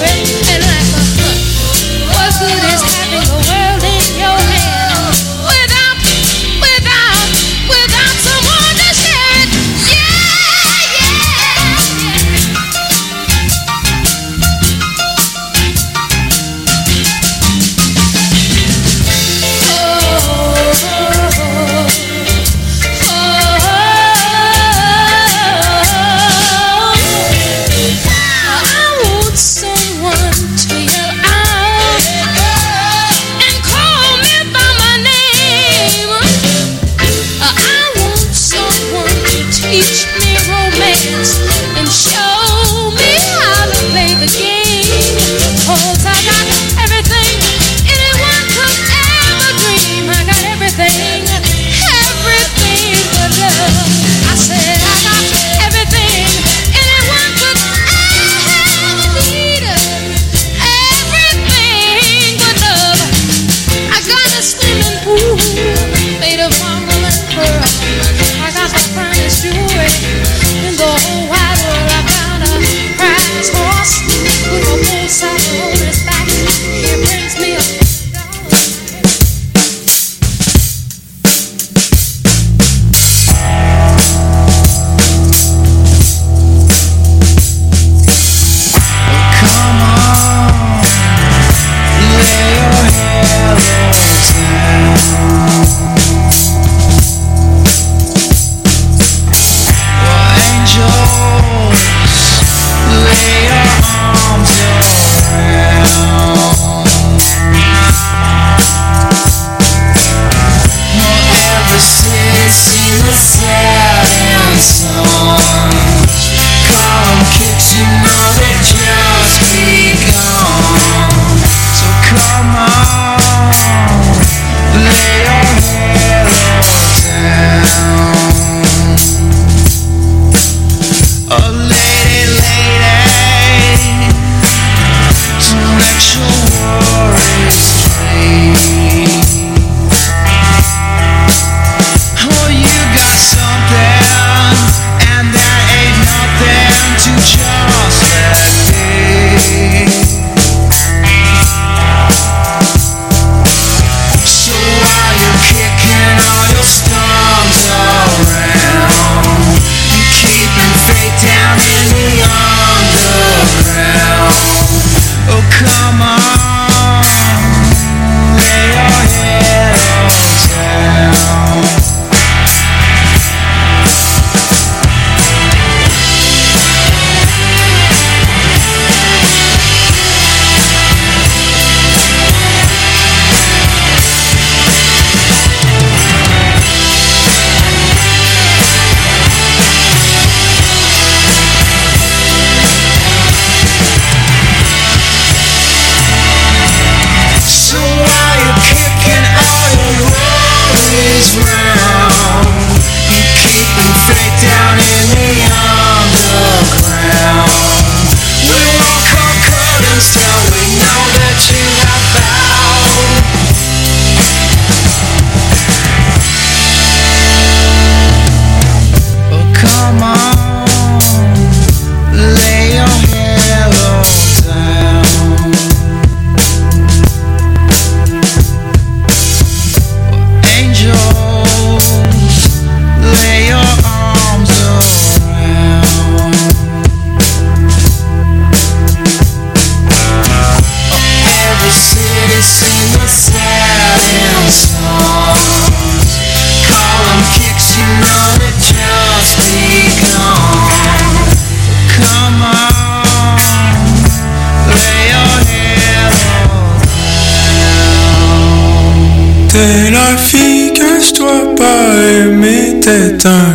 T'es la fille que je dois pas aimer, t'es un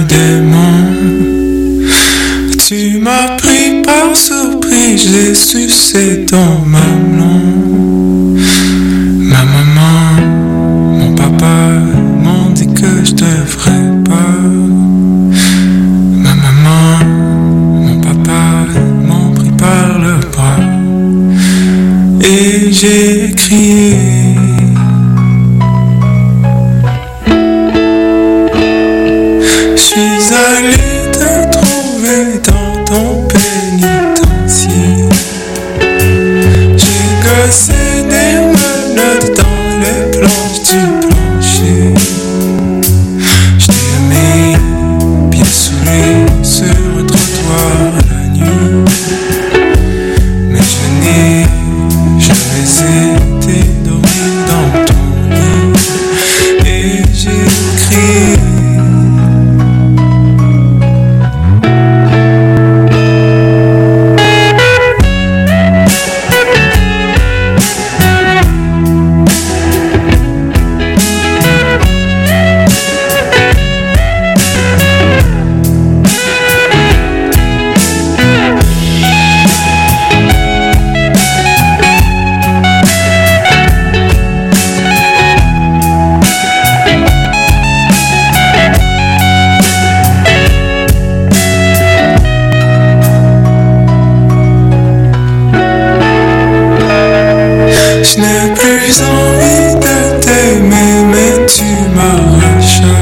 démon. Tu m'as pris par surprise, j'ai sucé ton mamelon. Ma maman, mon papa m'ont dit que je devrais pas. Ma maman, mon papa m'ont pris par le bras. Et j'ai crié. Suis allé te trouver dans ton pénitencier. casser des menottes dans les planches du plancher. Je t'ai aimé, pieds soulés sur un trottoir la nuit. Mais je n'ai jamais été dormir dans ton lit. Et j'ai crié. Je n'ai plus envie de t'aimer, mais tu m'arraches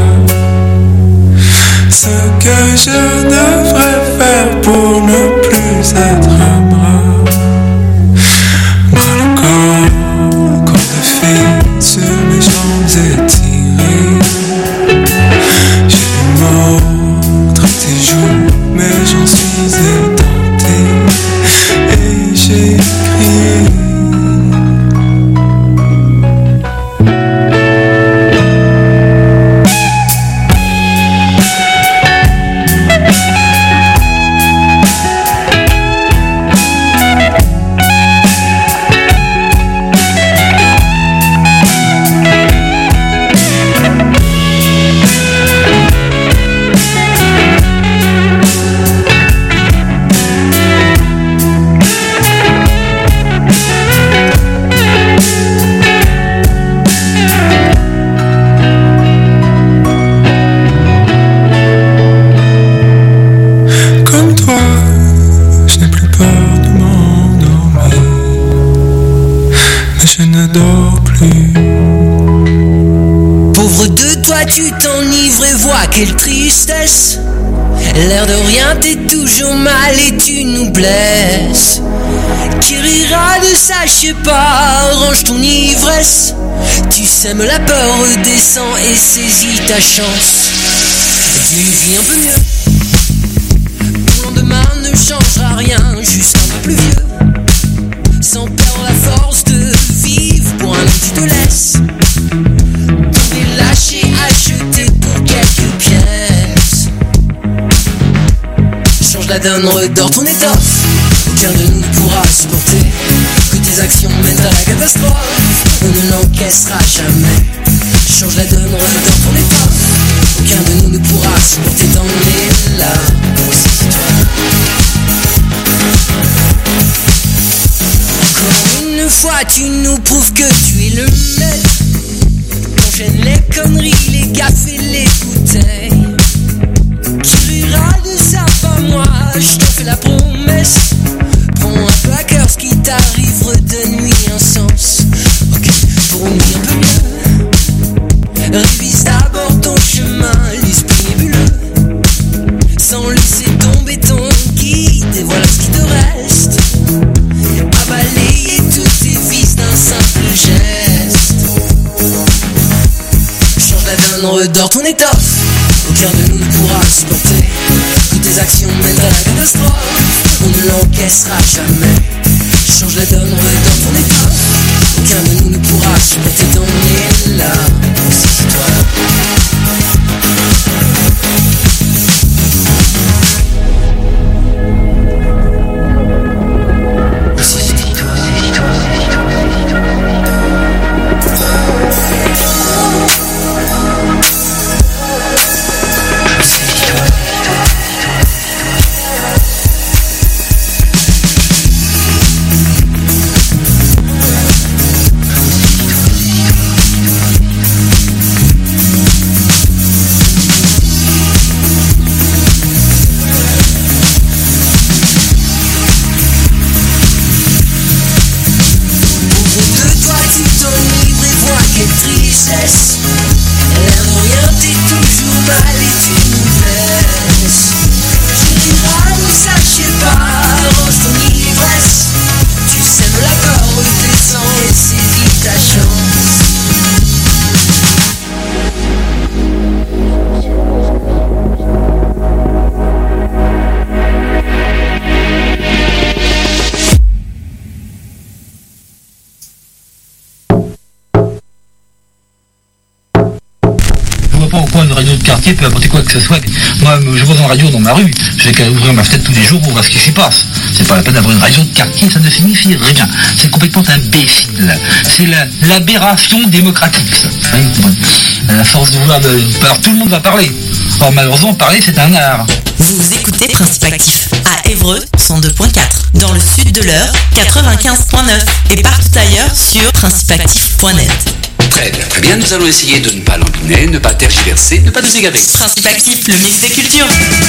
ce que je devrais faire pour ne plus être un bras. Bras le corps de fille sur mes jambes étirées. J'ai les mots entre tes joues, mais j'en suis édenté. Et j'ai crié. Je n'adore plus. Pauvre de toi, tu t'enivres et vois quelle tristesse. L'air de rien, t'es toujours mal et tu nous blesses. Qui rira de ça, je sais pas, range ton ivresse. Tu sèmes la peur, redescends et saisis ta chance. Vis une vie un peu mieux. Ton lendemain ne changera rien, juste un peu plus vieux. Sans perdre la force de vivre pour un an tu te laisses. Tomber, lâcher, acheter pour quelques pièces. Change la donne, redors ton étoffe. Aucun de nous ne pourra supporter que tes actions mènent à la catastrophe. On ne l'encaissera jamais. Change la donne, redors ton étoffe. Aucun de nous ne pourra supporter tant on est là. Aussi toi. Une fois tu nous prouves que tu es le maître. T'enchaînes les conneries, les gaffes et les bouteilles. Qui rira de ça, pas moi, je t'en fais la promesse. Prends un peu à cœur ce qui t'arrive, redonne-lui un sens. Ok, pour une vie un peu mieux. Révise d'abord ton chemin, l'esprit nébuleux. Sans laisser tomber ton guide, et voilà ce qui te reste. À balayer tous tes vices d'un simple geste. Change la donne, redors ton étoffe. Aucun de nous ne pourra supporter que tes actions mènent à la catastrophe. On ne l'encaissera jamais. Change la donne, redors ton étoffe. Aucun de nous ne pourra supporter tant on est là. Aussi toi. Arrange ton ivresse. Tu sèmes la peur, redescends radio de quartier peut apporter quoi que ce soit. Moi, je vois une radio dans ma rue, je vais qu'à ouvrir ma fenêtre tous les jours pour voir ce qui s'y passe. C'est pas la peine d'avoir une radio de quartier, ça ne signifie rien. C'est complètement imbécile. C'est l'aberration démocratique, ça. La force de vouloir alors tout le monde va parler. Or malheureusement, parler c'est un art. Vous écoutez Principe Actif à Évreux 102.4, dans le sud de l'Eure 95.9 et partout ailleurs sur principeactif.net. Très bien, très bien. Nous allons essayer de ne pas lambiner, ne pas tergiverser, ne pas nous égarer. Principe Actif, le mix des cultures.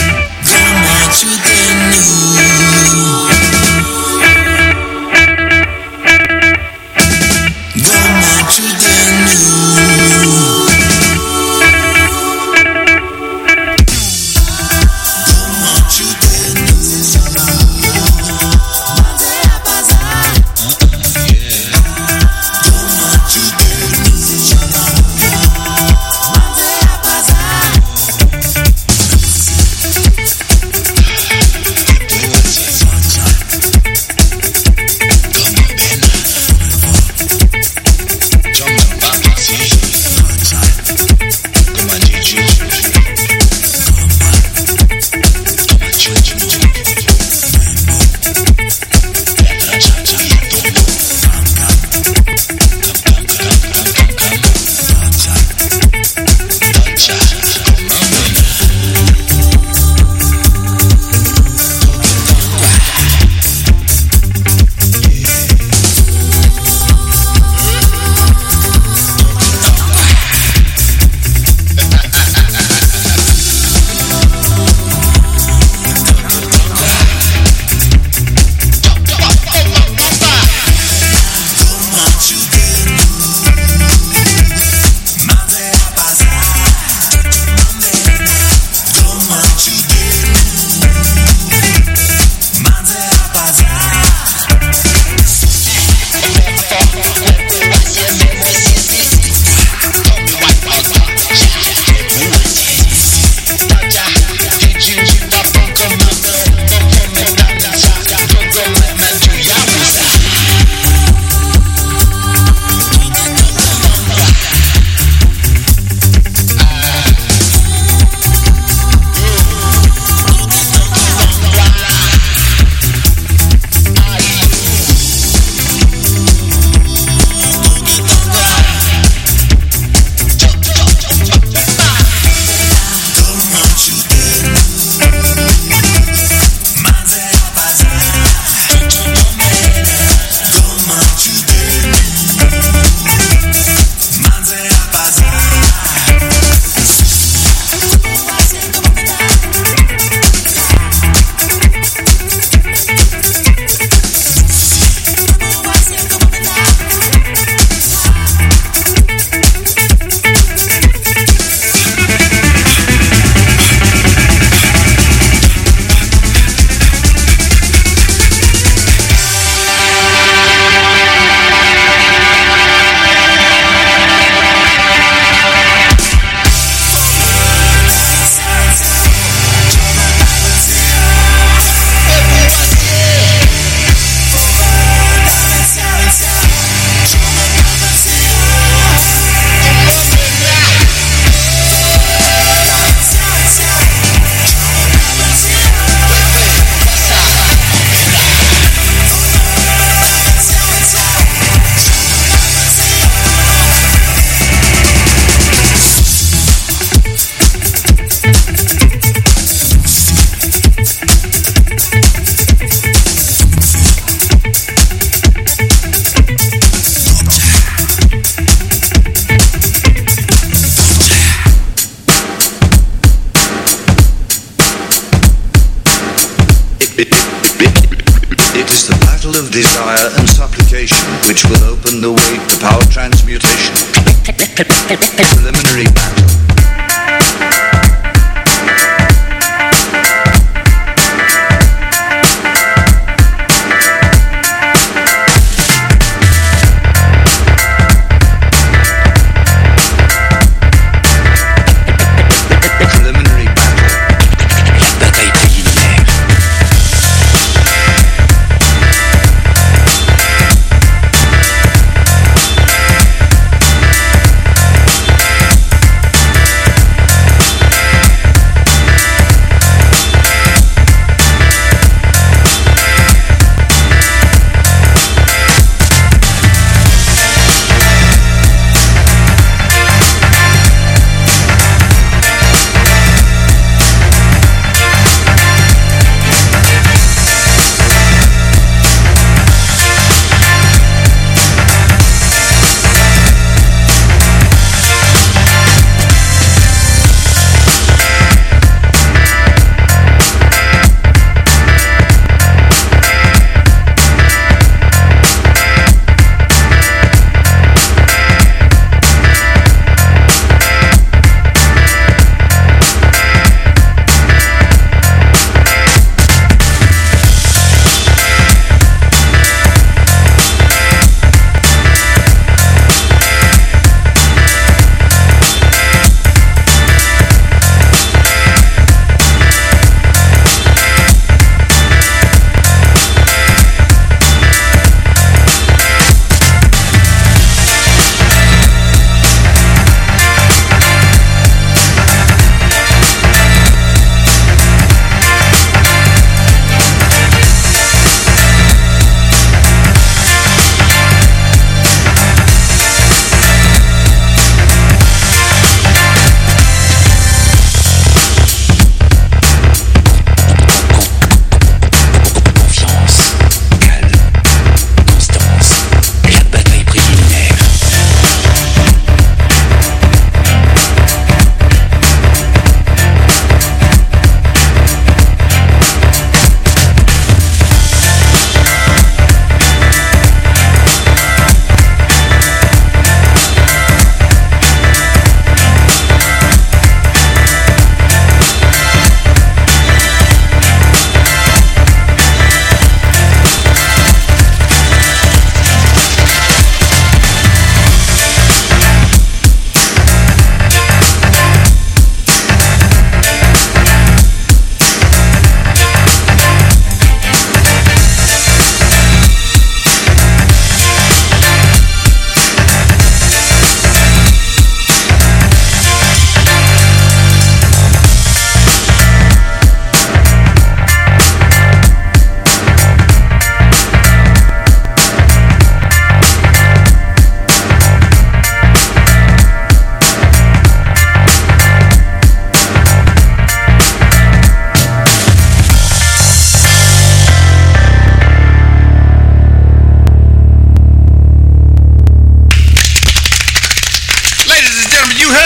It is the battle of desire and supplication which will open the way to power transmutation. Preliminary battle.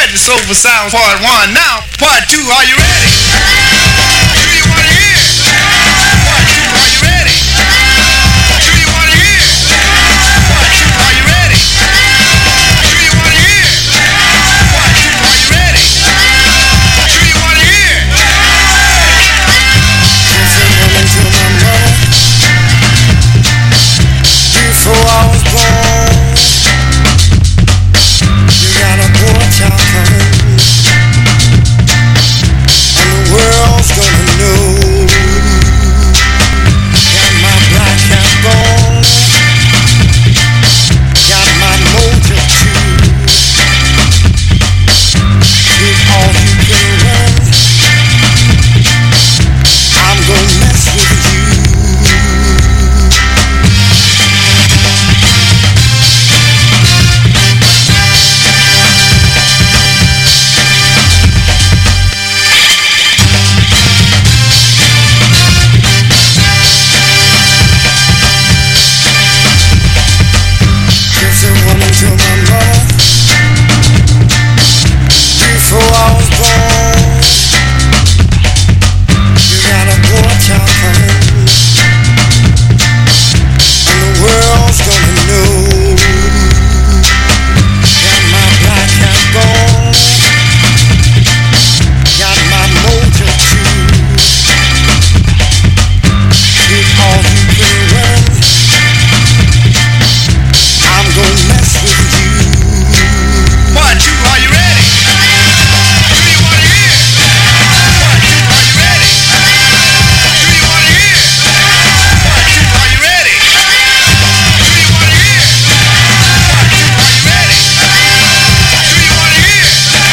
Latin Soulful Sound Part 1. Now, Part 2, are you ready? Do you want to hear? Part 2, are you ready? Do you want to hear? Part 2, are you ready? Do you want to hear? Part 2, are you ready? Do you want to hear? Before I was born, you got a boy child coming, and the world's gonna know. Got my black hat gone, got my mojo too. With all you can run, I'm gonna mess with you. Before I was born, you got a boy child coming, and the world's gonna know. Got my black hat gone, got my mojo too. With all you can run, I'm gonna mess with you. Part 2, are you ready? Do you want to hear? Part 2, are you ready? Do you want to hear? Part 2, are you ready? Do you want to hear? Part 2, are you ready? Do you want to hear?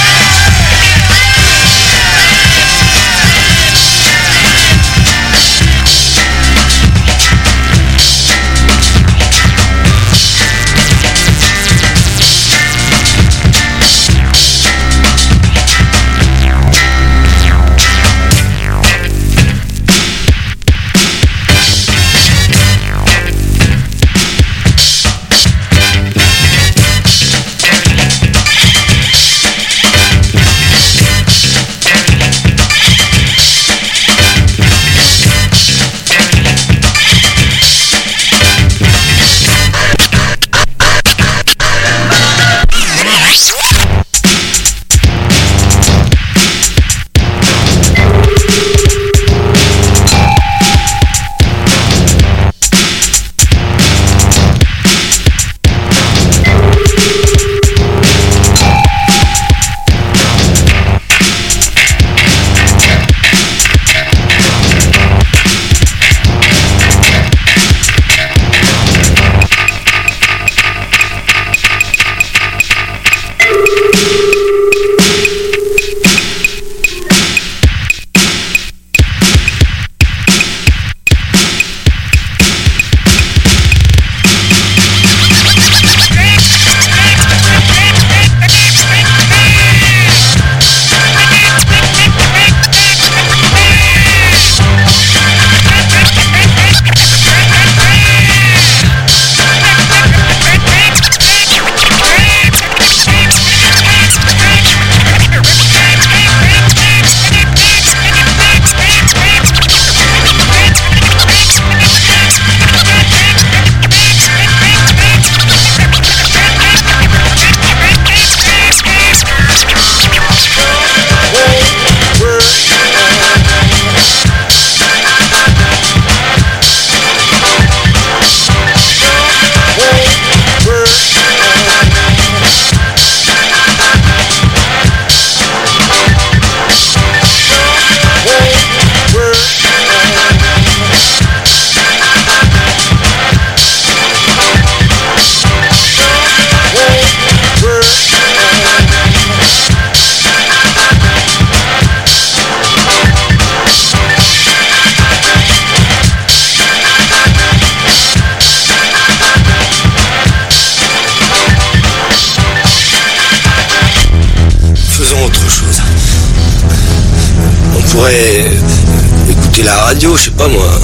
pourrait écouter la radio, je sais pas moi.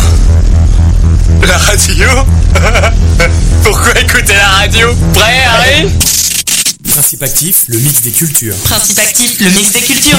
La radio? Pourquoi écouter la radio? Prêt, Harry? Principe Actif, le mix des cultures. Principe Actif, le mix des cultures.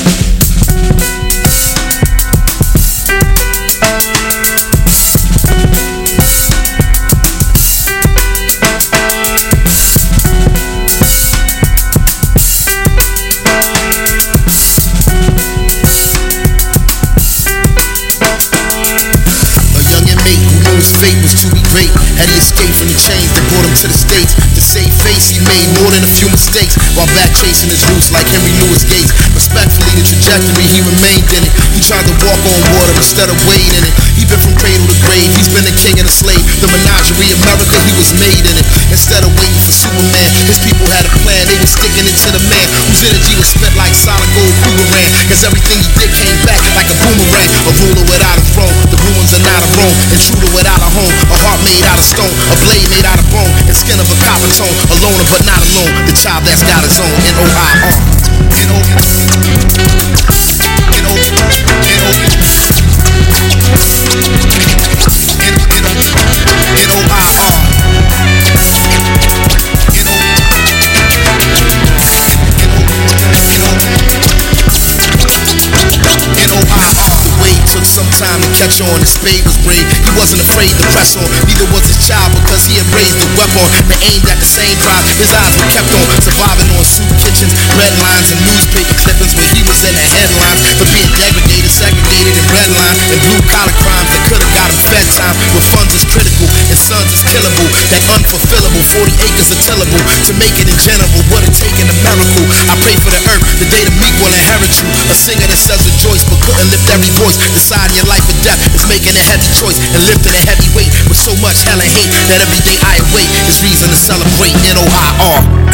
Fate was to be great. Had he escaped from the chains that brought him to the States? To save face, he made more than a few mistakes while back chasing his roots like Henry Louis Gates. Respectfully, the trajectory, he remained in it. He tried to walk on water instead of wade in it. He been from cradle to grave, he's been a king and a slave. The menagerie, America, he was made in it. Instead of waiting for Superman, his people had a plan. They were sticking it to the man whose energy was spent like solid gold boomerang. Cause everything he did came back like a boomerang. A ruler without a throne, the ruins are not a Rome. Intruder without a home, a heart made out of stone, a blade made out of bone, and skin of a copper tone. A loner but not alone, the child that's got his own. N-O-I-R. Took some time to catch on, his spade was brave. He wasn't afraid to press on, neither was his child because he had raised the weapon and aimed at the same drive. His eyes were kept on, surviving on soup kitchens, red lines, and newspaper clippings where he was in the headlines for being degraded, segregated, and redlined, and blue-collar crimes that could've got him fed time. Where funds is critical and sons is killable, that unfulfillable, 40 acres are tillable. To make it in general would've taken a miracle. I pray for the earth, the day the meek will inherit you. A singer that says rejoice but couldn't lift every voice. Deciding your life or death is making a heavy choice and lifting a heavy weight with so much hell and hate that every day I await is reason to celebrate. N-O-I-R.